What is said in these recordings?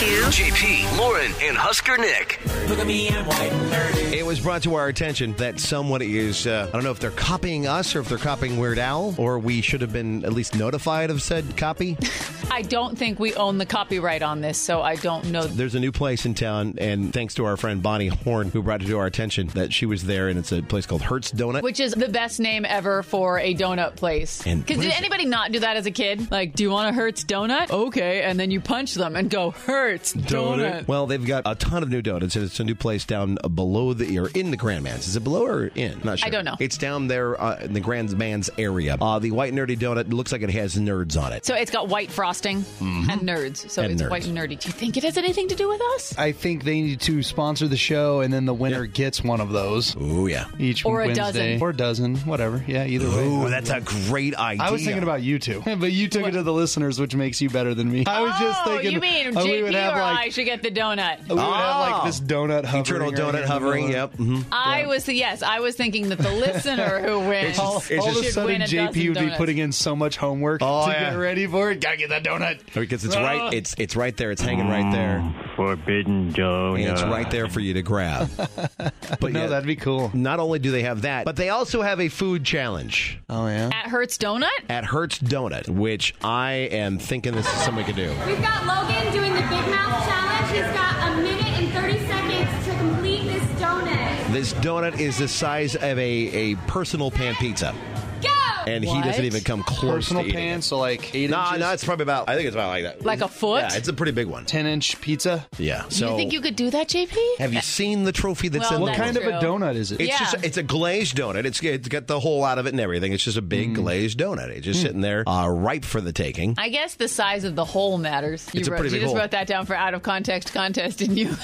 JP, Lauren, and Husker Nick. Look at me, I'm white and nerdy. It was brought to our attention that someone is, I don't know if they're copying us or if they're copying Weird Al, or we should have been at least notified of said copy. I don't think we own the copyright on this, so I don't know. There's a new place in town, and thanks to our friend Bonnie Horn, who brought it to our attention, that she was there, and it's a place called Hertz Donut. Which is the best name ever for a donut place. Because did anybody not do that as a kid? Like, do you want a Hertz donut? Okay, and then you punch them and go, Hertz donut. Well, they've got a ton of new donuts, and it's a new place down below or in the Grandman's. Is it below or in? Not sure. I don't know. It's down there in the Grandman's area. The White Nerdy Donut looks like it has nerds on it. So it's got white frosting and nerds. So And it's nerds. white and nerdy. Do you think it has anything to do with us? I think they need to sponsor the show, and then the winner gets one of those. Oh, yeah. Each Or a Wednesday. dozen. Or a dozen, whatever. Yeah, either way. Oh, that's a great idea. I was thinking about you two, but you took it to the listeners, which makes you better than me. I was just thinking, you mean we JP would have or like I should get the donut? we would have like this donut hovering. Eternal right donut here in the hovering, middle. yep. Mm-hmm. I was thinking that the listener who wins All of a should sudden, win a JP dozen would be donuts. putting in so much homework to get ready for it. Gotta get that donut. Because it's right, it's right there. It's hanging right there. Forbidden donut. And it's right there for you to grab. But No, yeah, that'd be cool. not only do they have that, but they also have a food challenge Oh, yeah? At Hertz Donut? at Hertz Donut, which I am thinking this is something we could do. We've got Logan doing the Big Mouth Challenge. He's got a minute and 30 seconds to complete this donut. This donut is the size of a personal pan pizza. Go! And he What? doesn't even come close Personal to eating pan, it. so like 8 No, inches? no, it's probably about, I think it's about like that. Like a foot? Yeah, it's a pretty big one. 10-inch pizza? Yeah. So you think you could do that, JP? have you seen the trophy that's Well, in What that's there? kind of a true. donut is it? It's Yeah. just it's a glazed donut. It's got the hole out of it and everything. It's just a big glazed donut. It's just sitting there, ripe for the taking. I guess the size of the hole matters. It's a pretty you big just hole. wrote that down for out of context contest, didn't you?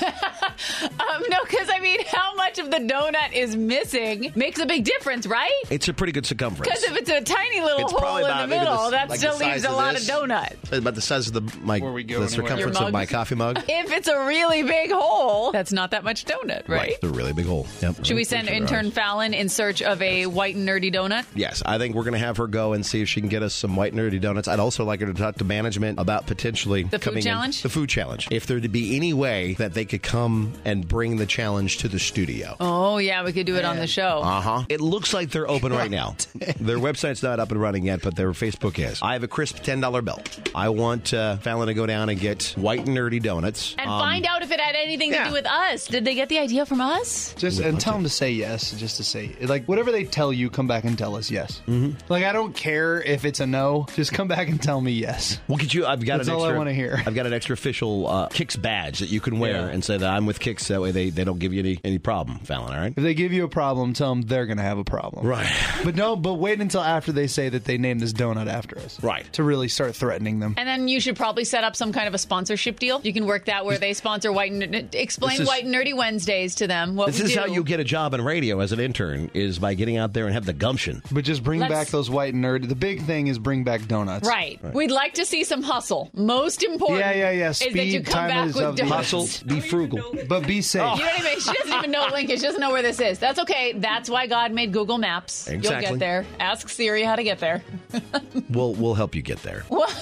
No, because I mean, how much of the donut is missing makes a big difference, right? It's a pretty good circumference. Because if it's a tiny little It's hole probably in about the maybe middle, that like still the leaves size a of lot this. of donut. About the size of the Before we go the anywhere. circumference Your of my mug? coffee mug. If it's a really big hole, that's not that much donut, right? It's a really big hole. Yep. Should we send intern Fallon in search of a white and nerdy donut? Yes, I think we're going to have her go and see if she can get us some white nerdy donuts. I'd also like her to talk to management about potentially The food coming in- challenge? the food challenge. If there to be any way that they could come and bring the challenge to the studio. Oh, yeah, we could do it on the show. Uh-huh. It looks like they're open right now. Their website's not up and running yet, but their Facebook is. I have a crisp $10 bill. I want Fallon to go down and get white and nerdy donuts. And find out if it had anything yeah. to do with us. Did they get the idea from us? Just and tell them to say yes, just to say like whatever they tell you, come back and tell us yes. Mm-hmm. Like I don't care if it's a no, just come back and tell me yes. We'll get you. I've got That's an all extra. I wanna hear. I've got an extra official Kicks badge that you can wear Yeah. and say that I'm with Kicks. That way they don't give you any problem, Fallon. All right. If they give you a problem, tell them they're gonna have a problem. Right. But wait until after they say that they named this donut after us. Right. To really start threatening them. And then you should probably set up some kind of a sponsorship deal. You can work that where they sponsor explain This is- White and Nerdy Wednesdays to them. What This we is do. how you get a job in radio as an intern, is by getting out there and have the gumption. But just bring Let's- back those white and nerdy. The big thing is bring back donuts. Right. We'd like to see some hustle. Most important Yeah. is that you Speed, come time back is with of the donuts. Hustle, be frugal. But be safe. You know what I mean? She doesn't even know linkage. She doesn't know where this is. That's okay. That's why God made Google Maps. You'll Exactly. get there. Ask Siri how to get there. We'll help you get there. What?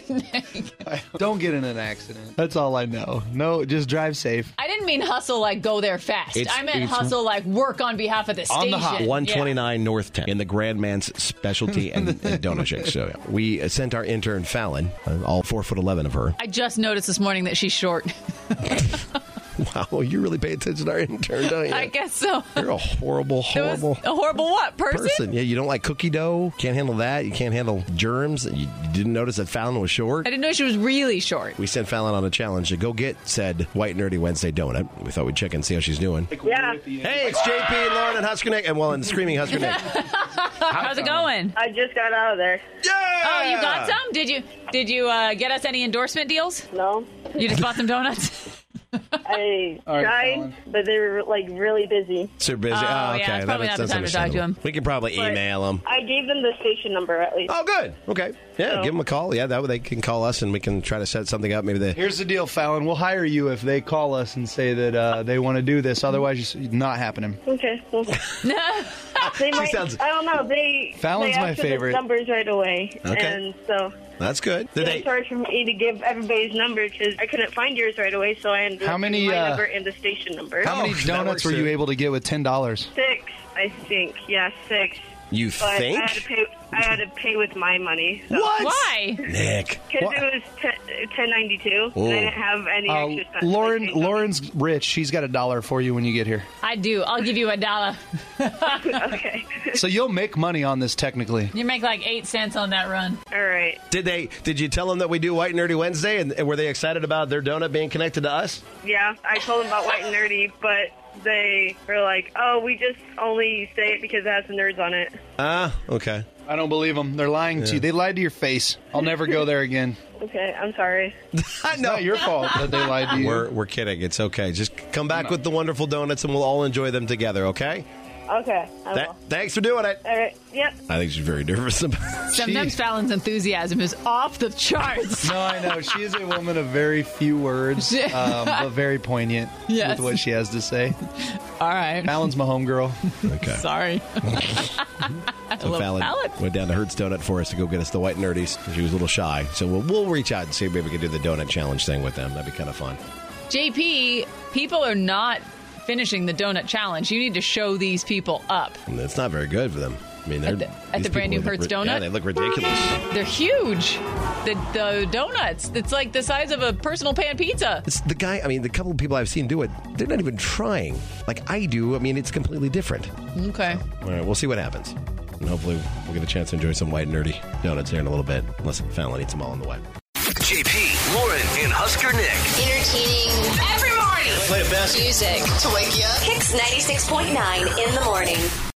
Don't get in an accident. That's all I know. No, just drive safe. I didn't mean hustle like go there fast. I meant it's- hustle like work on behalf of the station. On the hot. 129 North 10 in the Grandman's specialty and donut shake. So we sent our intern Fallon, all 4'11" of her. I just noticed this morning that she's short. Wow, you really pay attention to our intern, don't you? I guess so. You're a horrible, It was horrible a horrible what? Person? Yeah, you don't like cookie dough. Can't handle that. You can't handle germs. You didn't notice that Fallon was short. I didn't know she was really short. We sent Fallon on a challenge to go get said White Nerdy Wednesday donut. We thought we'd check and see how she's doing. Yeah, Hey, it's JP, Lauren, and Husker Nick, and Screaming Husker Nick. How's it going? I just got out of there. Yeah! Oh, you got some? Did you get us any endorsement deals? No, You just bought some donuts? I All right, tried, Colin. but they were like really busy. So busy. yeah, okay. it's probably not the That's time to talk to understandable. him. We can probably But email him. I gave them the station number at least. Oh, good. Okay. Yeah, So- give them a call. Yeah, that way they can call us and we can try to set something up. Maybe they. Here's the deal, Fallon. We'll hire you if they call us and say that they want to do this. Otherwise, it's not happening. Okay. Well, they might. sounds- I don't know. Fallon's they my asked for the favorite. numbers right away, Okay. and so That's good. Did it's hard for me to give everybody's number because I couldn't find yours right away. So I ended How up many, giving my uh, number and the station number. How many that donuts works were you too. able to get with $10? 6, I think. Yeah, 6. You But think? I had to pay with my money. So. What? Why? Nick. Because What? it was $10.92, and I didn't have any extra stuff. Lauren's rich. She's got $1 for you when you get here. I do. I'll give you $1. Okay. So you'll make money on this technically. You make like 8 cents on that run. All right. Did you tell them that we do White and Nerdy Wednesday, and were they excited about their donut being connected to us? Yeah, I told them about White and Nerdy, but they were like, "Oh, we just only say it because it has the nerds on it." Okay. I don't believe them. They're lying to you. They lied to your face. I'll never go there again. Okay, I'm sorry. It's not your fault that they lied to you. We're kidding. It's okay. Just come back with the wonderful donuts, and we'll all enjoy them together. Okay. Okay, I will. Thanks for doing it. All right. Yep. I think she's very nervous about it. Sometimes Fallon's enthusiasm is off the charts. No, I know. She is a woman of very few words, but very poignant Yes. with what she has to say. All right. Fallon's my homegirl. Okay. Sorry. So Fallon went down to Hertz Donut for us to go get us the White Nerdies. She was a little shy. So we'll reach out and see if maybe we can do the donut challenge thing with them. That'd be kind of fun. JP, people are not finishing the donut challenge. You need to show these people up. And it's not very good for them. I mean, At these the brand new people Hertz look donut? Yeah, they look ridiculous. They're huge. The donuts. It's like the size of a personal pan pizza. It's the guy. I mean, the couple of people I've seen do it, they're not even trying like I do. I mean, it's completely different. Okay. All right, we'll see what happens. And hopefully we'll get a chance to enjoy some White Nerdy donuts here in a little bit. Unless Fallon eats them all on the way. JP, Lauren, and Husker Nick. Entertaining every morning. Play it best. Music to wake you up. Kicks 96.9 in the morning.